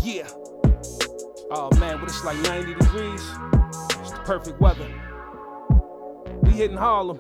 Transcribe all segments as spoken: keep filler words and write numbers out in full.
Yeah. Oh man, but it's like ninety degrees. It's the perfect weather. We hitting Harlem.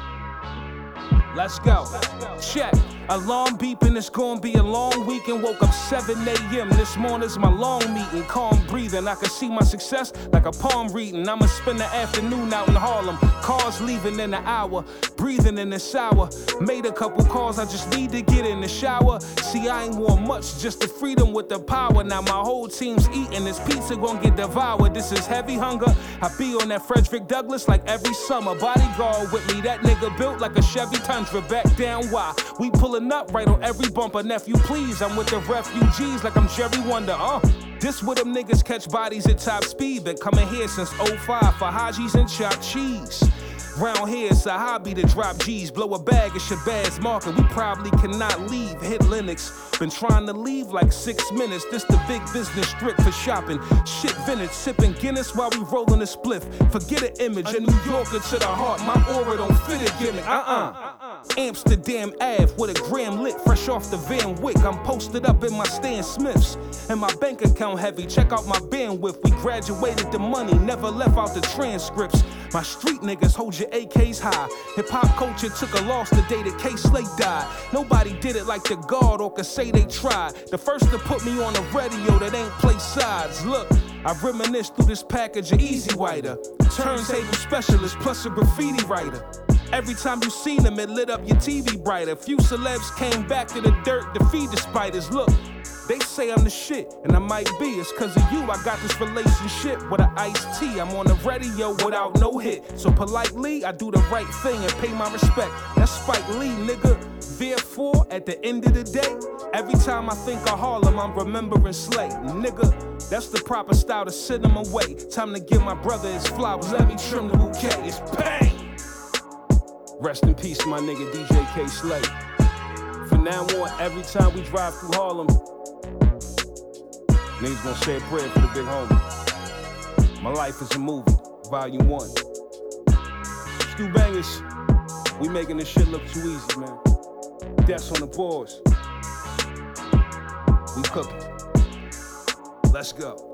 Let's go. Check. Alarm beeping, it's gonna be a long weekend. Woke up seven a.m. This morning's my long meeting. Calm breathing, I can see my success like a palm reading. I'ma spend the afternoon out in Harlem. Cars leaving in an hour. Breathing in the shower. Made a couple calls, I just need to get in the shower. See, I ain't want much, just the freedom with the power. Now my whole team's eating, this pizza gon' get devoured. This is heavy hunger. I be on that Frederick Douglass like every summer. Bodyguard with me, that nigga built like a Chevy Tundra. Back down, why? We pulling up right on every bumper. Nephew, please, I'm with the refugees like I'm Jerry Wonder. Uh, this where them niggas catch bodies at top speed. Been coming here since oh five for Hajis and chopped cheese. Round here, it's a hobby to drop G's. Blow a bag at Shabazz Market. We probably cannot leave. Hit Linux. Been trying to leave like six minutes. This the big business strip for shopping. Shit vintage. Sipping Guinness while we rolling a spliff. Forget an image. A New Yorker to the heart. My aura don't fit a gimmick. Uh-uh. Amsterdam Ave with a gram lit. Fresh off the Van Wyck. I'm posted up in my Stan Smiths. And my bank account heavy. Check out my bandwidth. We graduated the money. Never left out the transcripts. My street niggas hold your A Ks high. Hip-hop culture took a loss the day that K. Slate died. Nobody did it like the God or could say they tried. The first to put me on the radio that ain't play sides. Look, I reminisce through this package of Easy Whiter. Turntable specialist plus a graffiti writer. Every time you seen them, it lit up your T V brighter. Few celebs came back to the dirt to feed the spiders. Look, they say I'm the shit, and I might be. It's cause of you I got this relationship with an iced tea. I'm on the radio without no hit. So politely, I do the right thing and pay my respect. That's Spike Lee, nigga. Therefore, at the end of the day, every time I think of Harlem, I'm remembering Slay. Nigga, that's the proper style to send him away. Time to give my brother his flowers. Let me trim the bouquet. It's pain. Rest in peace, my nigga D J K. Slay. From now on, every time we drive through Harlem, niggas gonna say a prayer for the big homie. My Life is a Movie, Volume one. Stu Bangers, we making this shit look too easy, man. Deaths on the boards. We cooking. Let's go.